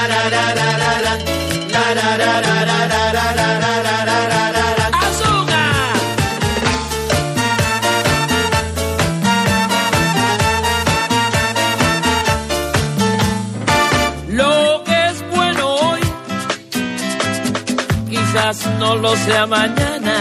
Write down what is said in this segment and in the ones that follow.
No lo sea mañana.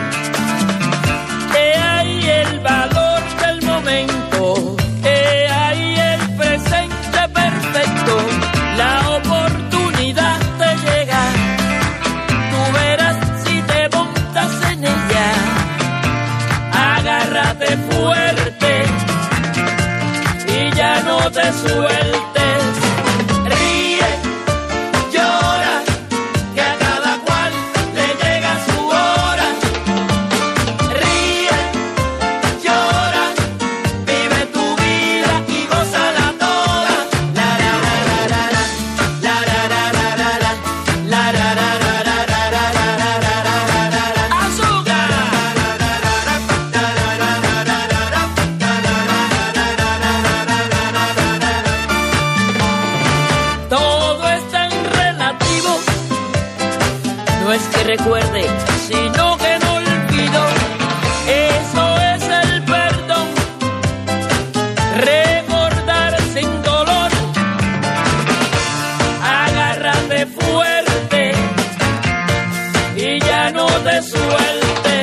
He ahí el valor del momento, he ahí el presente perfecto, la oportunidad te llega. Tú verás si te montas en ella. Agárrate fuerte y ya no te sueltes. Recuerde, sino que no olvido, eso es el perdón, recordar sin dolor, agárrate fuerte y ya no te sueltes.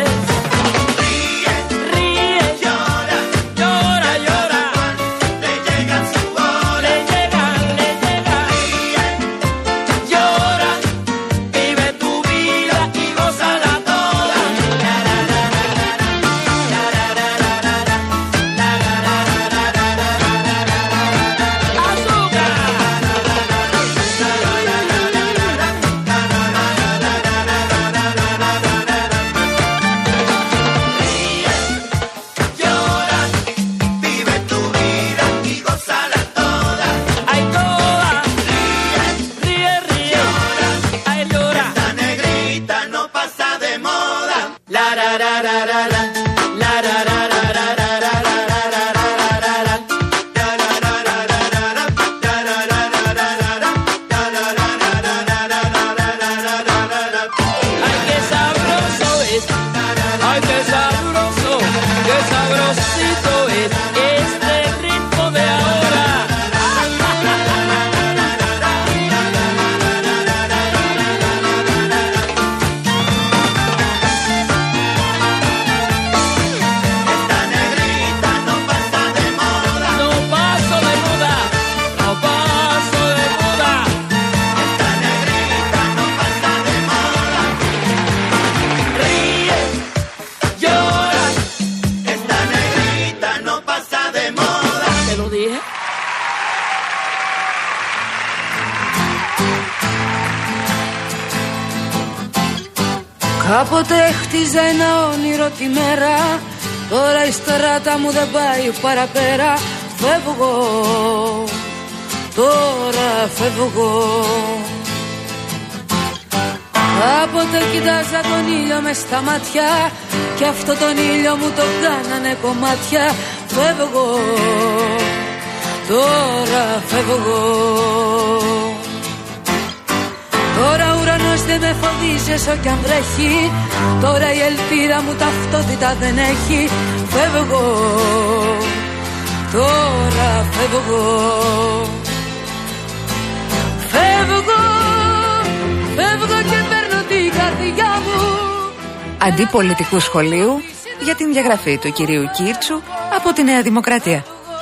Κάποτε χτίζα ένα όνειρο τη μέρα, τώρα η στράτα μου δεν πάει παραπέρα. Φεύγω, τώρα φεύγω. Κάποτε κοιτάζα τον ήλιο μες στα μάτια κι αυτό τον ήλιο μου το κάνανε κομμάτια. Φεύγω, τώρα φεύγω. Τώρα ο ουρανός δεν με φοβίζει όσο κι αν βρέχει, τώρα η ελπίδα μου ταυτότητα δεν έχει. Φεύγω, τώρα φεύγω. Φεύγω, φεύγω και παίρνω την καρδιά μου. Αντιπολιτικού σχολείου για την διαγραφή του κυρίου Κίρτσου από τη Νέα Δημοκρατία.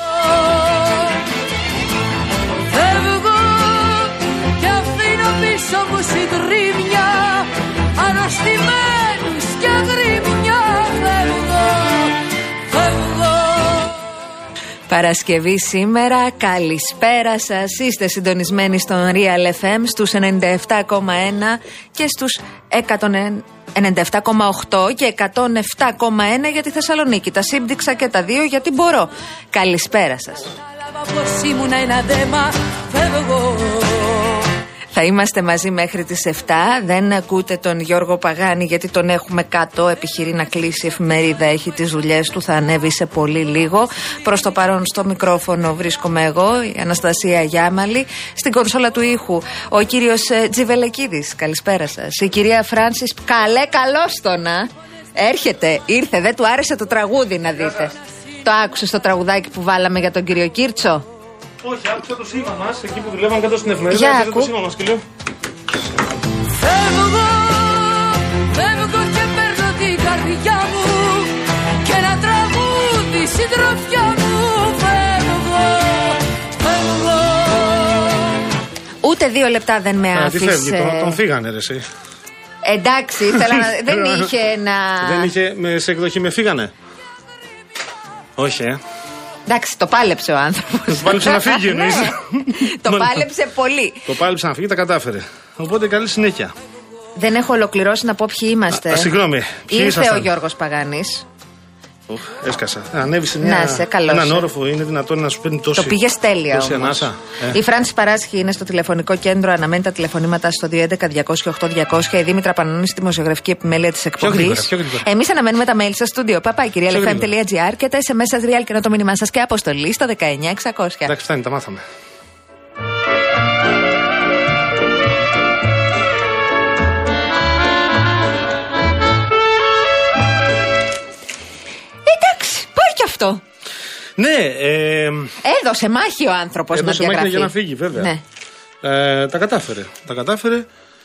Πίσω μου συντρίμμια, αναστημένους και αγρίμμια. Φεύγω, φεύγω. Παρασκευή σήμερα, καλησπέρα σας. Είστε συντονισμένοι στον Real FM στους 97,1 και στους 97,8 και 107,1 για τη Θεσσαλονίκη. Τα σύμπτυξα και τα δύο γιατί μπορώ. Καλησπέρα σας. Πως ήμουν ένα δέμα, φεύγω. Θα είμαστε μαζί μέχρι τις 7. Δεν ακούτε τον Γιώργο Παγάνη γιατί τον έχουμε κάτω. Επιχειρεί να κλείσει εφημερίδα, έχει τις δουλειές του, θα ανέβει σε πολύ λίγο. Προς το παρόν στο μικρόφωνο βρίσκομαι εγώ, η Αναστασία Γιάμαλη. Στην κονσόλα του ήχου ο κύριος Τζιβελεκίδης. Καλησπέρα σας. Η κυρία Φράνσις. Καλώς τον, ήρθε, δεν του άρεσε το τραγούδι να δείτε. Το άκουσες το τραγουδάκι που βάλαμε για τον κύριο Κίρτσο? Όχι, άκουσα το σήμα μας, εκεί που δουλεύαν κάτω στην εφημερίδα. Άκουσα το σήμα μας και λέω Φεύγω και παίρνω την καρδιά μου και ένα τραγούδι συντροφιά μου. Φεύγω. Ούτε 2 λεπτά δεν με άφησε. Τι φεύγει, τον φύγανε ρε εσύ. Εντάξει, δεν είχε να... Δεν είχε, σε εκδοχή με φύγανε. Όχι, Εντάξει, το πάλεψε ο άνθρωπος. Το πάλεψε να φύγει εννοείς. Το πάλεψε πολύ. Το πάλεψε να φύγει, τα κατάφερε. Οπότε καλή συνέχεια. Δεν έχω ολοκληρώσει να πω ποιοι είμαστε. Συγγνώμη. Ήρθε ο Γιώργος Παγάνης. Έσκασα. Ανέβει σε έναν όροφο, είναι δυνατόν να σου παίρνει τόση. Το πήγες τέλεια όμως. Η Φράνση Παράσχη είναι στο τηλεφωνικό κέντρο, αναμένει τα τηλεφωνήματα στο 211-200-8200. Η Δήμητρα Πανανώνη στη δημοσιογραφική επιμέλεια της εκπομπής. Εμείς αναμένουμε τα mail στο στούντιο papakirialfm.gr και τα SMS σας real και να το μήνυμά σας και αποστολή στο 19600. Εντάξει, φτάνει, τα μάθαμε. Αυτό. Ναι. Έδωσε μάχη ο άνθρωπος να διαγραφεί. Έδωσε μάχη για να φύγει, βέβαια. Ναι. Τα κατάφερε.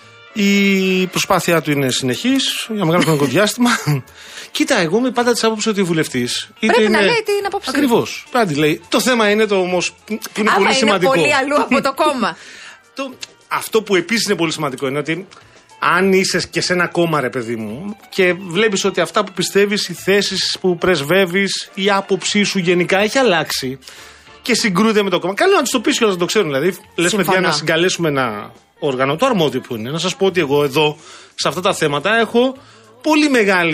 Η προσπάθειά του είναι συνεχής για μεγάλο χρονικό διάστημα. Κοίτα, εγώ είμαι πάντα της άποψης ότι ο βουλευτής. Πρέπει να λέει την άποψη. Ακριβώς. Πάντα λέει. Το θέμα είναι το όμως που είναι πολύ σημαντικό. Είναι πολύ αλλού από το κόμμα. Αυτό που επίσης είναι πολύ σημαντικό είναι ότι αν είσαι και σε ένα κόμμα, ρε παιδί μου, και βλέπεις ότι αυτά που πιστεύεις, οι θέσεις που πρεσβεύεις, η άποψή σου γενικά έχει αλλάξει και συγκρούεται με το κόμμα. Καλό να τους το πεις και να το ξέρουν. Δηλαδή, λες παιδιά να συγκαλέσουμε ένα όργανο, το αρμόδιο που είναι, να σας πω ότι εγώ εδώ, σε αυτά τα θέματα, έχω πολύ μεγάλη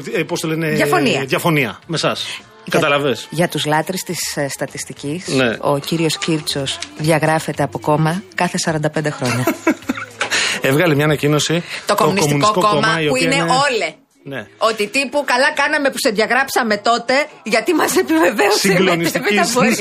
διαφωνία με εσάς. Καταλαβες. Για τους λάτρεις της στατιστικής, ναι. Ο κύριος Κίρτσος διαγράφεται από κόμμα κάθε 45 χρόνια. Έβγαλε μια ανακοίνωση το Κομμουνιστικό Κόμμα που είναι όλε. Ναι. Ότι τύπου καλά κάναμε που σε διαγράψαμε τότε, γιατί μας επιβεβαίωσε. Συγκλονιστική.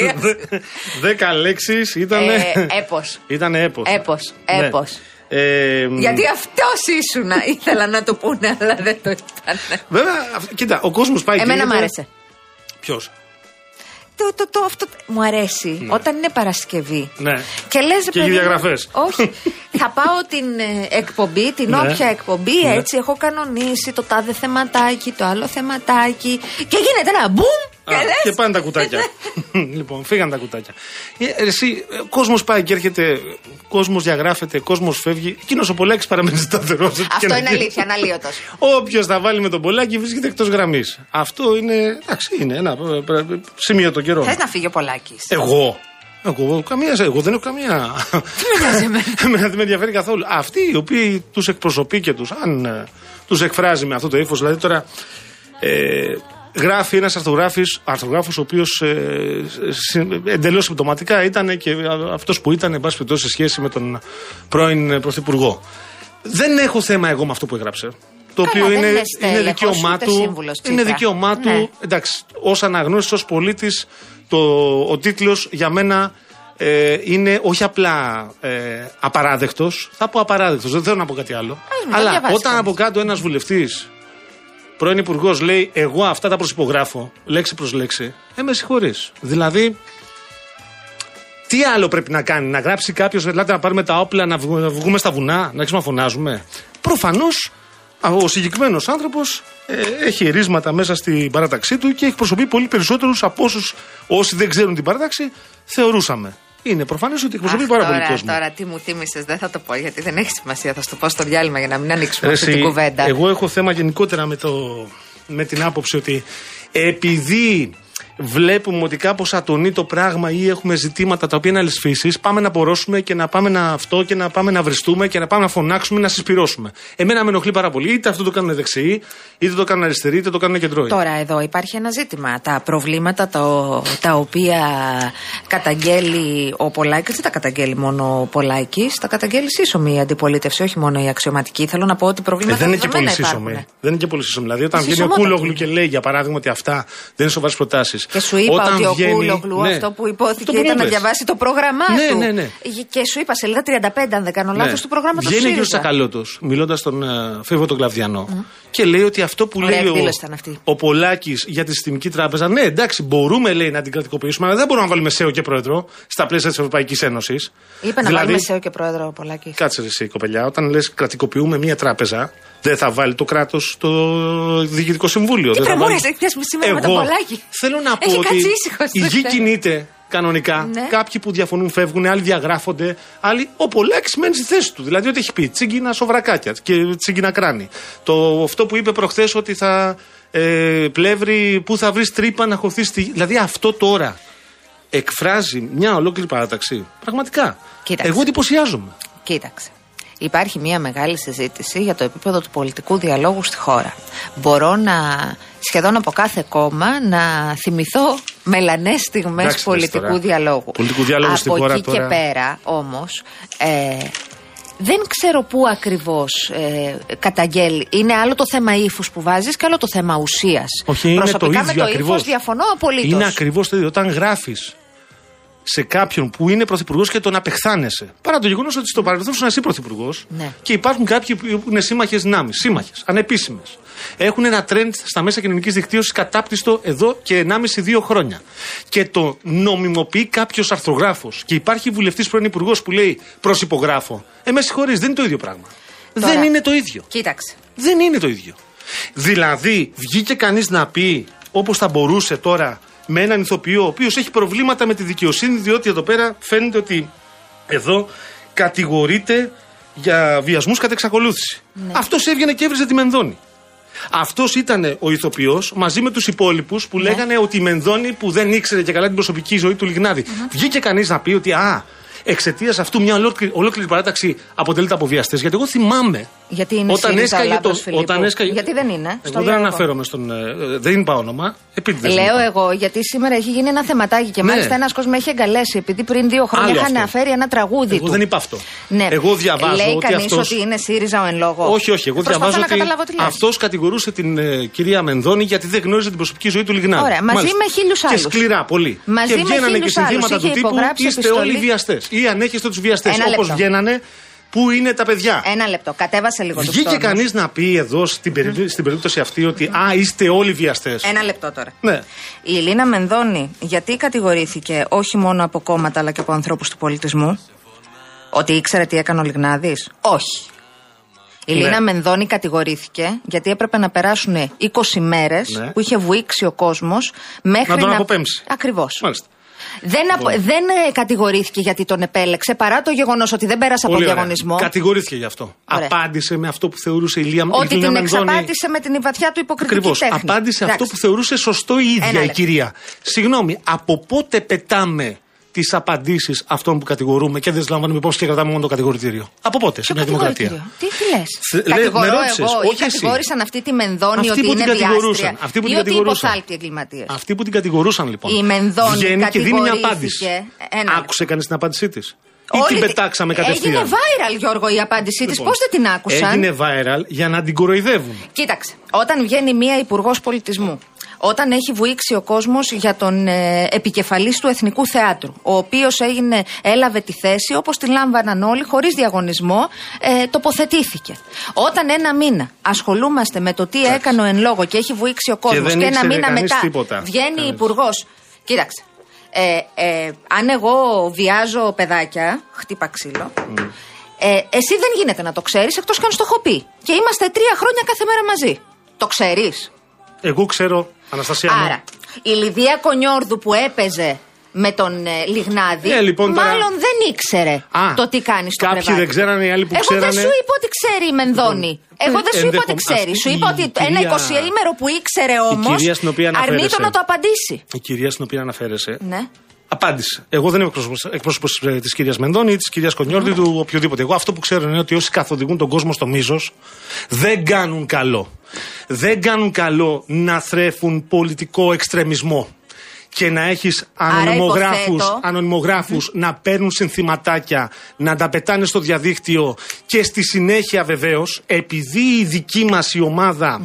10 λέξεις ήταν. Έπος. Ήταν έπος. Έπος. Γιατί αυτός ήσουνα, ήθελα να το πούνε, αλλά δεν το ήταν. Βέβαια, κοίτα, ο κόσμος πάει. Εμένα μ' άρεσε. Ποιος? Αυτό μου αρέσει. Ναι. Όταν είναι Παρασκευή. Ναι. Και λες, και διαγραφές. Όχι. Θα πάω την εκπομπή, την όποια εκπομπή, έτσι. Έχω κανονίσει το τάδε θεματάκι, το άλλο θεματάκι. Και γίνεται ένα μπουμ. Και πάνε τα κουτάκια. Λοιπόν, φύγαν τα κουτάκια. Εσύ, κόσμος πάει και έρχεται, κόσμος διαγράφεται, κόσμος φεύγει. Εκείνος ο Πολάκης παραμένει σταθερός. Αυτό είναι αλήθεια, αναλύωτος. Όποιος θα βάλει με τον Πολάκη βρίσκεται εκτός γραμμής. Αυτό είναι, εντάξει, είναι ένα σημείο τον καιρό. Θες να φύγει ο Πολάκης? Εγώ δεν έχω καμία. Τι με νοιάζει εμένα? Δεν με ενδιαφέρει καθόλου. Αυτοί οι οποίοι τους εκπροσωπεί και αν τους εκφράζει με αυτό το ύφος, δηλαδή τώρα. Γράφει ένας αρθρογράφος ο οποίος εντελώς συμπτωματικά ήταν και αυτός που ήταν, εν πάση περιπτώσει, σε σχέση με τον πρώην Πρωθυπουργό. Δεν έχω θέμα εγώ με αυτό που έγραψε. Το οποίο είναι δικαίωμά του. Είναι δικαίωμά του. Εντάξει, ως αναγνώστης, ως πολίτης, ο τίτλος για μένα είναι όχι απλά απαράδεκτος. Θα πω απαράδεκτος, δεν θέλω να πω κάτι άλλο. Αλλά όταν από κάτω ένας βουλευτής, πρώην υπουργός, λέει εγώ αυτά τα προσυπογράφω λέξη προς λέξη, με συγχωρείς. Δηλαδή, τι άλλο πρέπει να κάνει? Να γράψει κάποιος, ελάτε να πάρουμε τα όπλα, να βγούμε στα βουνά, να αρχίσουμε να φωνάζουμε? Προφανώς ο συγκεκριμένος άνθρωπος έχει ρίσματα μέσα στην παράταξή του και εκπροσωπεί πολύ περισσότερους από όσοι δεν ξέρουν την παράταξη θεωρούσαμε. Είναι προφανές ότι εκπροσωπεί πάρα πολύ κόσμο. Τώρα τι μου θύμισες, δεν θα το πω γιατί δεν έχει σημασία. Θα σου το πω στο διάλειμμα για να μην ανοίξουμε αυτή την κουβέντα. Εγώ έχω θέμα γενικότερα με την άποψη ότι επειδή βλέπουμε ότι κάπως ατονεί το πράγμα ή έχουμε ζητήματα τα οποία είναι άλλης φύσης, πάμε να απορρώσουμε και να πάμε και να πάμε να βριστούμε και να πάμε να φωνάξουμε, να συσπυρώσουμε. Εμένα με ενοχλεί πάρα πολύ. Είτε αυτό το κάνουν δεξιοί, είτε το κάνουν αριστεροί, είτε το κάνουν κεντρώοι. Τώρα εδώ υπάρχει ένα ζήτημα. Τα προβλήματα τα οποία καταγγέλει ο Πολάκης, δεν τα καταγγέλει μόνο ο Πολάκης, τα καταγγέλει σύσσωμη η αντιπολίτευση, όχι μόνο η αξιωματική. Θέλω να πω ότι προβλήματα δεν είναι και πολύ σύσσωμη. Δεν είναι και πολύ σύσσωμη. Δηλαδή, όταν βγαίνει ο Κούλογλου και λέει, για παράδειγμα, ότι αυτά δεν είναι σοβαρές προτάσεις. Και σου είπα ότι ο Κούλογλου, αυτό που υπόθηκε ήταν να διαβάσει το πρόγραμμά του. Ναι. Και σου είπα σελίδα 35, αν δεν κάνω λάθος, του προγράμματος του ΣΥΡΙΖΑ. Βγαίνει ο κ. Τσακαλώτος, μιλώντας στον Φίβο τον Κλαβδιανό, και λέει ότι αυτό που λέει ο Πολάκης για τη Συστημική Τράπεζα, ναι, εντάξει, μπορούμε, λέει, να την κρατικοποιήσουμε, αλλά δεν μπορούμε να βάλουμε ΣΕΟ και πρόεδρο στα πλαίσια της Ευρωπαϊκής Ένωσης. Είπε να βάλουμε ΣΕΟ και πρόεδρο ο Πολάκης. Κάτσε εσύ, κοπελιά, όταν λες κρατικοποιούμε μια τράπεζα, δεν θα βάλει το κράτος το διοικητικό συμβούλιο. Τι πρεμόνες, έχει πιάσει σήμερα με τον Πολάκη. Θέλω να πω ότι η γη κινείται κανονικά. Ναι. Κάποιοι που διαφωνούν φεύγουν, άλλοι διαγράφονται. Άλλοι, ο Πολάκης μένει στη θέση του. Δηλαδή, ό,τι έχει πει, τσίγκινα σοβρακάκια και τσίγκινα κράνη. Αυτό που είπε προχθές ότι θα πλεύρει, που θα βρει τρύπα να χωθεί στη. Δηλαδή, αυτό τώρα εκφράζει μια ολόκληρη παράταξη. Πραγματικά. Κοίταξε. Εγώ εντυπωσιάζομαι. Κοίταξε. Υπάρχει μια μεγάλη συζήτηση για το επίπεδο του πολιτικού διαλόγου στη χώρα. Μπορώ σχεδόν από κάθε κόμμα να θυμηθώ μελανές στιγμές πολιτικού διαλόγου. Από εκεί και πέρα όμως δεν ξέρω πού ακριβώς καταγγέλει. Είναι άλλο το θέμα ύφους που βάζεις και άλλο το θέμα ουσίας. Όχι, προσωπικά είναι το ίδιο, με το ύφος διαφωνώ απολύτως. Είναι ακριβώς το ίδιο. Όταν γράφεις σε κάποιον που είναι πρωθυπουργός και τον απεχθάνεσαι. Παρά το γεγονός ότι στο παρελθόν ήσουν εσύ πρωθυπουργός, ναι, και υπάρχουν κάποιοι που είναι σύμμαχες δυνάμεις, σύμμαχες, ανεπίσημες. Έχουν ένα trend στα μέσα κοινωνικής δικτύωσης κατάπτυστο εδώ και 1,5-2 χρόνια. Και το νομιμοποιεί κάποιος αρθρογράφος. Και υπάρχει βουλευτής πρώην υπουργός που λέει προσυπογράφω. Με συγχωρείς, δεν είναι το ίδιο πράγμα. Τώρα, δεν είναι το ίδιο. Κοίταξε. Δεν είναι το ίδιο. Δηλαδή, βγήκε κανείς να πει, όπως θα μπορούσε τώρα, με έναν ηθοποιό ο οποίος έχει προβλήματα με τη δικαιοσύνη, διότι εδώ πέρα φαίνεται ότι εδώ κατηγορείται για βιασμούς κατά εξακολούθηση. Ναι. Αυτός έβγαινε και έβριζε τη Μενδώνη. Αυτός ήταν ο ηθοποιός μαζί με τους υπόλοιπους που λέγανε ότι η Μενδώνη που δεν ήξερε και καλά την προσωπική ζωή του Λιγνάδη. Βγήκε κανείς να πει ότι εξαιτίας αυτού μια ολόκληρη παράταξη αποτελείται από βιαστές. Γιατί εγώ θυμάμαι. Γιατί είναι γιατί δεν είναι. Εγώ δεν αναφέρομαι στον. Δεν είπα όνομα. Λέω εγώ γιατί σήμερα έχει γίνει ένα θεματάκι και μάλιστα ένας κόσμος με έχει εγκαλέσει. Επειδή πριν 2 χρόνια είχαν αναφέρει ένα τραγούδι του. Εγώ δεν είπα αυτό. Ναι. Εγώ διαβάζω. Λέει κανείς ότι είναι ΣΥΡΙΖΑ ο εν λόγω. Όχι. Εγώ διαβάζω ότι αυτός κατηγορούσε την κυρία Μενδώνη γιατί δεν γνώριζε την προσωπική ζωή του Λιγνάδη. Ωραία, μαζί με 1000 άλλους. Και σκληρά πολύ. Και βγαίνανε και συνθήματα του τύπου είστε όλοι βιαστές. Ή ανέχεστε τους βιαστές. Όπως βγαίνανε. Πού είναι τα παιδιά. Ένα λεπτό, κατέβασε λίγο το Βγήκε κανείς να πει εδώ στην περίπτωση αυτή ότι είστε όλοι βιαστές. Ένα λεπτό τώρα. Ναι. Η Λίνα Μενδώνη γιατί κατηγορήθηκε όχι μόνο από κόμματα αλλά και από ανθρώπους του πολιτισμού? Ότι ήξερε τι έκανε ο Λιγνάδης? Όχι. Η Λίνα Μενδώνη κατηγορήθηκε γιατί έπρεπε να περάσουν 20 μέρες που είχε βουήξει ο κόσμος μέχρι να τον αποπέμψει. Ακριβώς. Μάλιστα. Δεν κατηγορήθηκε γιατί τον επέλεξε παρά το γεγονός ότι δεν πέρασε από διαγωνισμό. Κατηγορήθηκε γι' αυτό. Ωραία. Απάντησε με αυτό που θεωρούσε η Λίνα Μενδώνη. Ότι την εξαπάτησε με την βαθιά του υποκριτική τέχνη. Ακριβώς. Απάντησε αυτό που θεωρούσε σωστό η ίδια η κυρία. Συγγνώμη, από πότε πετάμε τις απαντήσεις αυτών που κατηγορούμε και δεν τις λαμβάνουμε υπόψη και κρατάμε μόνο το κατηγορητήριο? Από πότε σε μια δημοκρατία? Τι λες? Κατηγορώ εγώ ή κατηγόρησαν αυτή τη Μενδώνη ότι είναι διάστρια ή ότι υποθάλπτη εγκληματίας? Αυτοί που την κατηγορούσαν λοιπόν. Η Μενδώνη βγαίνει και δίνει μια απάντηση. Άκουσε κανείς την απάντησή της? Ή την πετάξαμε κατευθείαν? Έγινε viral, Γιώργο, η απάντησή της. Πώς δεν την άκουσαν? Έγινε viral για να την κοροϊδεύουν. Κοίταξε, όταν βγαίνει μία υπουργός πολιτισμού, όταν έχει βουήξει ο κόσμος για τον επικεφαλής του Εθνικού Θεάτρου, ο οποίος έλαβε τη θέση όπως την λάμβαναν όλοι, χωρίς διαγωνισμό, τοποθετήθηκε. Όταν ένα μήνα ασχολούμαστε με το τι έκανε ο εν λόγω και έχει βουήξει ο κόσμος και ένα μήνα μετά βγαίνει υπουργός. Κοίταξε. Αν εγώ βιάζω παιδάκια, χτύπα ξύλο, εσύ δεν γίνεται να το ξέρεις εκτός κι αν στο έχω πει. Και είμαστε 3 χρόνια κάθε μέρα μαζί. Το ξέρεις? Εγώ ξέρω, Αναστασία. Άρα, η Λιδία Κονιόρδου που έπαιζε με τον Λιγνάδη, λοιπόν, μάλλον δεν ήξερε το τι κάνει στο κρεβάτι. Κάποιοι δεν ξέρανε, οι άλλοι που ξέρανε. Εγώ δεν σου είπα ότι ξέρει η Μενδώνη. Εγώ δεν σου είπα ότι ξέρει. Σου είπα ότι ένα 20ημερο που ήξερε όμως αρνείτο να το απαντήσει. Η κυρία στην οποία αναφέρεσαι. Ναι. Απάντησε. Εγώ δεν είμαι εκπρόσωπος της κυρίας Μενδώνη ή της κυρίας Κονιόρδη του οποιοδήποτε. Εγώ αυτό που ξέρω είναι ότι όσοι καθοδηγούν τον κόσμο στο μίζος δεν κάνουν καλό. Δεν κάνουν καλό να θρέφουν πολιτικό εξτρεμισμό και να έχεις ανωνυμογράφους να παίρνουν συνθηματάκια, να τα πετάνε στο διαδίκτυο και στη συνέχεια βεβαίως, επειδή η δική μας η ομάδα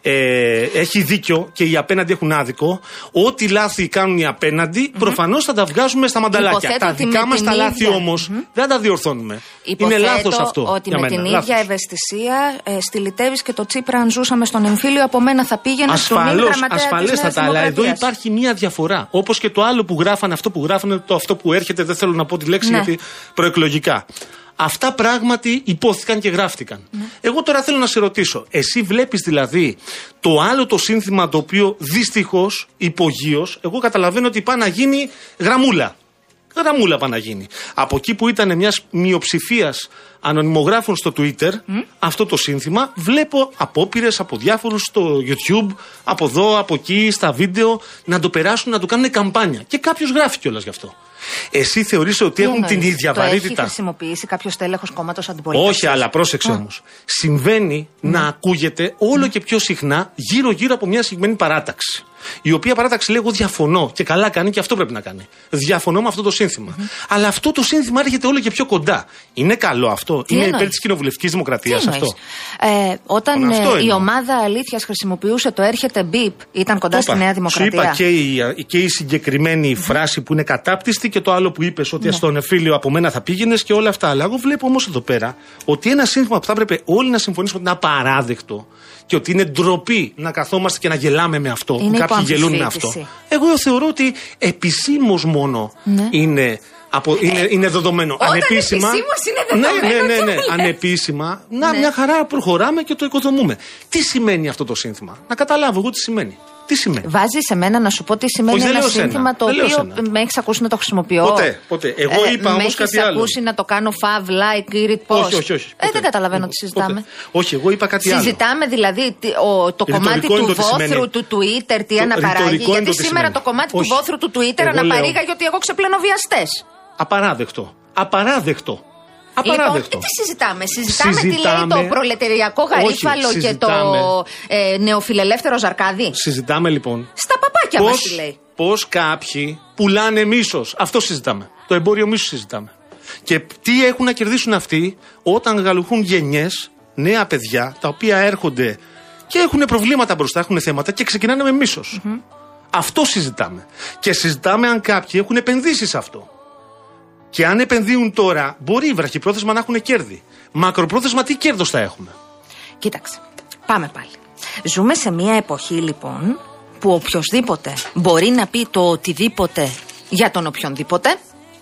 έχει δίκιο και οι απέναντι έχουν άδικο, ό,τι λάθη κάνουν οι απέναντι, προφανώς θα τα βγάζουμε στα μανταλάκια. Τα δικά μας τα λάθη όμως δεν τα διορθώνουμε. Είναι λάθος αυτό. Ότι με την ίδια ευαισθησία στυλιτεύεις και το Τσίπρα αν ζούσαμε στον εμφύλιο, από μένα θα πήγαινε στον ίδιο γραμματέα. Ασφαλέστατα, αλλά εδώ υπάρχει μία διαφορά. Όπως και το άλλο που γράφανε, αυτό που έρχεται, δεν θέλω να πω τη λέξη γιατί προεκλογικά. Αυτά πράγματι υπόθηκαν και γράφτηκαν. Εγώ τώρα θέλω να σε ρωτήσω, εσύ βλέπεις δηλαδή το άλλο το σύνθημα το οποίο δυστυχώς, υπογείως, εγώ καταλαβαίνω ότι πάει να γίνει γραμμούλα. Γραμμούλα πάει να γίνει. Από εκεί που ήταν μιας μειοψηφίας ανωνυμογράφων στο Twitter, αυτό το σύνθημα, βλέπω απόπειρες από διάφορους στο YouTube, από εδώ, από εκεί, στα βίντεο, να το περάσουν, να το κάνουν καμπάνια. Και κάποιος γράφει κιόλας γι' αυτό. Εσύ θεωρείς ότι έχουν την ίδια βαρύτητα? Το έχει χρησιμοποιήσει κάποιος τέλεχος κόμματος αντιπολίτευσης? Όχι, αλλά πρόσεξε όμως. Συμβαίνει να ακούγεται όλο και πιο συχνά γύρω-γύρω από μια συγκεκριμένη παράταξη. Η οποία παράταξη λέγω διαφωνώ και καλά κάνει και αυτό πρέπει να κάνει. Διαφωνώ με αυτό το σύνθημα. Αλλά αυτό το σύνθημα έρχεται όλο και πιο κοντά. Είναι καλό αυτό? Είναι υπέρ της κοινοβουλευτικής δημοκρατίας αυτό? Όταν η ομάδα αλήθειας χρησιμοποιούσε το έρχεται μπιπ, ήταν κοντά στη Νέα Δημοκρατία. Σου είπα και η συγκεκριμένη φράση που είναι κατάπτυστη και το άλλο που είπες ότι στον εμφύλιο από μένα θα πήγαινες και όλα αυτά. Αλλά εγώ βλέπω όμως εδώ πέρα ότι ένα σύνθημα που θα έπρεπε όλοι να συμφωνήσουμε ότι είναι απαράδεκτο και ότι είναι ντροπή να καθόμαστε και να γελάμε με αυτό, που κάποιοι γελούν με αυτό. Εγώ θεωρώ ότι επισήμως μόνο είναι δεδομένο. Ανεπίσημα είναι δεδομένο. Ναι. Ανεπίσημα, μια χαρά προχωράμε και το οικοδομούμε. Τι σημαίνει αυτό το σύνθημα? Να καταλάβω εγώ τι σημαίνει. Τι σημαίνει? Βάζει σε μένα να σου πω τι σημαίνει ένα σύνθημα το οποίο με έχεις ακούσει να το χρησιμοποιώ? Ποτέ. Εγώ είπα όμως κάτι άλλο. Με έχεις ακούσει να το κάνω fav, like, read, post? Όχι. Δεν καταλαβαίνω τι συζητάμε. Όχι, εγώ είπα κάτι άλλο. Συζητάμε δηλαδή το κομμάτι του βόθρου του Twitter τι αναπαράγει? Γιατί σήμερα το κομμάτι του βόθρου του Twitter αναπαρήγαγε ότι εγώ ξεπλένω βιαστές. Απαράδεκτο. Λοιπόν, τι συζητάμε? Συζητάμε τι λέει το προλεταριακό γαρίφαλο και το νεοφιλελεύθερο Ζαρκάδι? Συζητάμε λοιπόν στα παπάκια μας τι λέει. Πώς κάποιοι πουλάνε μίσος. Αυτό συζητάμε. Το εμπόριο μίσος συζητάμε. Και τι έχουν να κερδίσουν αυτοί όταν γαλουχούν γενιές, νέα παιδιά, τα οποία έρχονται και έχουν προβλήματα μπροστά, έχουν θέματα και ξεκινάνε με μίσος. Αυτό συζητάμε. Και συζητάμε αν κάποιοι έχουν επενδύσει σε αυτό. Και αν επενδύουν τώρα, μπορεί βραχυπρόθεσμα να έχουν κέρδη. Μακροπρόθεσμα τι κέρδος θα έχουμε? Κοίταξε, πάμε πάλι. Ζούμε σε μια εποχή λοιπόν που οποιοσδήποτε μπορεί να πει το οτιδήποτε για τον οποιονδήποτε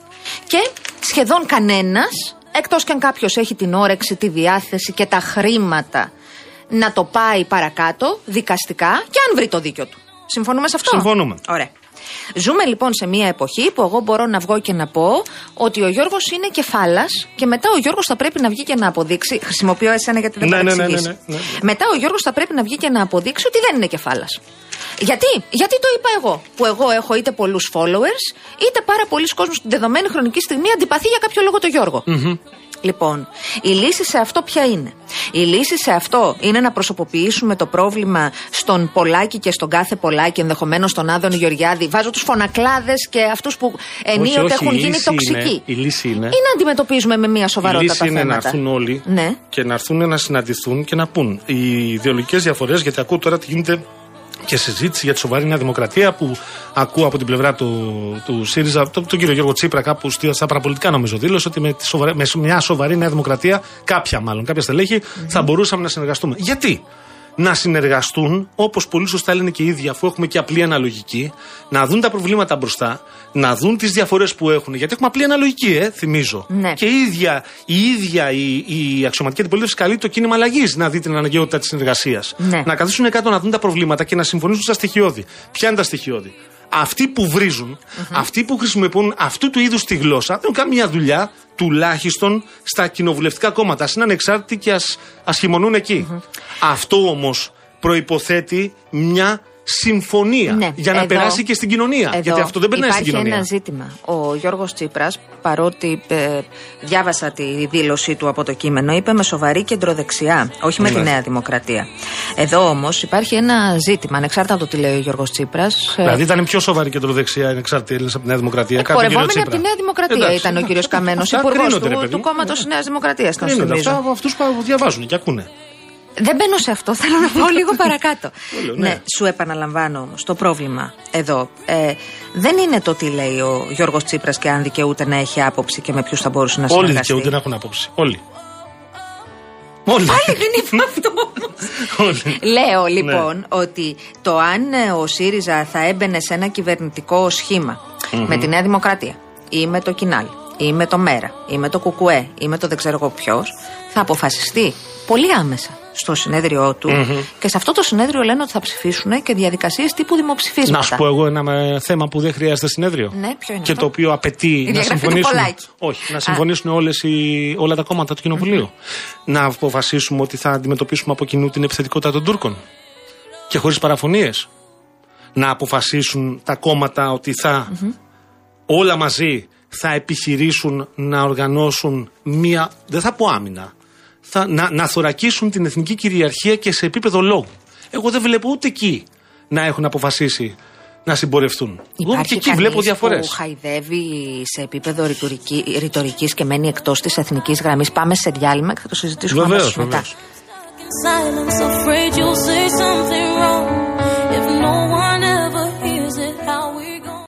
και σχεδόν κανένας, εκτός και αν κάποιος έχει την όρεξη, τη διάθεση και τα χρήματα να το πάει παρακάτω δικαστικά και αν βρει το δίκιο του. Συμφωνούμε σε αυτό? Συμφωνούμε. Ωραία. Ζούμε λοιπόν σε μια εποχή που εγώ μπορώ να βγω και να πω ότι ο Γιώργος είναι κεφάλας και μετά ο Γιώργος θα πρέπει να βγει και να αποδείξει. Χρησιμοποιώ εσένα γιατί δεν παρεξηγείς. Μετά ο Γιώργος θα πρέπει να βγει και να αποδείξει ότι δεν είναι κεφάλας. Γιατί το είπα εγώ, που εγώ έχω είτε πολλούς followers, είτε πάρα πολλοί κόσμος στην δεδομένη χρονική στιγμή αντιπαθεί για κάποιο λόγο τον Γιώργο. Λοιπόν, η λύση σε αυτό ποια είναι? Η λύση σε αυτό είναι να προσωποποιήσουμε το πρόβλημα στον Πολάκη και στον κάθε Πολάκη, ενδεχομένως στον Άδωνη Γεωργιάδη. Βάζω τους φωνακλάδες και αυτούς που ενίοτε έχουν γίνει τοξικοί. Η λύση είναι. Ή να αντιμετωπίζουμε με μια σοβαρότητα τα θέματα. Η λύση είναι να έρθουν όλοι και να έρθουν να συναντηθούν και να πούν οι ιδεολογικές διαφορές, γιατί ακούω τώρα τι γίνεται και συζήτηση για τη σοβαρή Νέα Δημοκρατία που ακούω από την πλευρά του ΣΥΡΙΖΑ, τον κύριο Γιώργο Τσίπρα, κάπου στα παραπολιτικά νομίζω δήλωσε ότι με μια σοβαρή Νέα Δημοκρατία, κάποια στελέχη, θα μπορούσαμε να συνεργαστούμε. Γιατί? Να συνεργαστούν, όπως πολύ σωστά λένε και οι ίδιοι, αφού έχουμε και απλή αναλογική, να δουν τα προβλήματα μπροστά, να δουν τις διαφορές που έχουν. Γιατί έχουμε απλή αναλογική, θυμίζω. Ναι. Και η ίδια η αξιωματική αντιπολίτευση καλεί το κίνημα αλλαγής να δει την αναγκαιότητα της συνεργασίας. Ναι. Να καθίσουν κάτω να δουν τα προβλήματα και να συμφωνήσουν στα στοιχειώδη. Ποια είναι τα στοιχειώδη? Αυτοί που βρίζουν, αυτοί που χρησιμοποιούν αυτού του είδους τη γλώσσα, δεν έχουν καμία δουλειά, τουλάχιστον στα κοινοβουλευτικά κόμματα. Ας είναι ανεξάρτητοι και ας χειμωνούν εκεί. Αυτό όμως προϋποθέτει μια συμφωνία για να περάσει και στην κοινωνία. Γιατί αυτό δεν περνάει στην κοινωνία. Υπάρχει ένα ζήτημα. Ο Γιώργος Τσίπρας, παρότι διάβασα τη δήλωσή του από το κείμενο, είπε με σοβαρή κεντροδεξιά, όχι με τη Νέα Δημοκρατία. Εδώ όμως υπάρχει ένα ζήτημα, ανεξάρτητα από το τι λέει ο Γιώργος Τσίπρας. Δηλαδή ήταν πιο σοβαρή κεντροδεξιά, ανεξάρτητη Έλληνες από τη Νέα Δημοκρατία. Εκπορευόμενοι από τη Νέα Δημοκρατία ήταν ο κύριος Καμένος, υπουργός του κόμματος Νέας Δημοκρατίας. Αυτούς που διαβάζουν και ακούνε. Δεν μπαίνω σε αυτό, θέλω να πω λίγο παρακάτω. Ναι, σου επαναλαμβάνω όμως, το πρόβλημα εδώ δεν είναι το τι λέει ο Γιώργος Τσίπρας και αν δικαιούται να έχει άποψη και με ποιους θα μπορούσε να συνεργαστεί. Όλοι δικαιούνται να έχουν άποψη. Όλοι. Πάλι δεν είπα αυτό όμως. Λέω λοιπόν ότι το αν ο ΣΥΡΙΖΑ θα έμπαινε σε ένα κυβερνητικό σχήμα με τη Νέα Δημοκρατία ή με το Κινάλ ή με το ΜΕΡΑ ή με το ΚΚΕ ή με το δεν ξέρω εγώ ποιος, θα αποφασιστεί πολύ άμεσα στο συνέδριό του και σε αυτό το συνέδριο λένε ότι θα ψηφίσουν και διαδικασίες τύπου δημοψηφίσματα. Να σου πω εγώ ένα θέμα που δεν χρειάζεται συνέδριο. Ναι, ποιο είναι και αυτό? Το οποίο απαιτεί να συμφωνήσουν. Όχι, να συμφωνήσουν όλα τα κόμματα του Κοινοβουλίου. Να αποφασίσουμε ότι θα αντιμετωπίσουμε από κοινού την επιθετικότητα των Τούρκων. Και χωρίς παραφωνίες. Να αποφασίσουν τα κόμματα ότι θα όλα μαζί θα επιχειρήσουν να οργανώσουν μία, δεν θα πω άμυνα, να θωρακίσουν την εθνική κυριαρχία και σε επίπεδο λόγου. Εγώ δεν βλέπω ούτε εκεί να έχουν αποφασίσει να συμπορευτούν. Εγώ και εκεί βλέπω διαφορές. Που χαϊδεύει σε επίπεδο ρητορικής και μένει εκτός της εθνικής γραμμής. Πάμε σε διάλειμμα και θα το συζητήσουμε αμέσως μετά.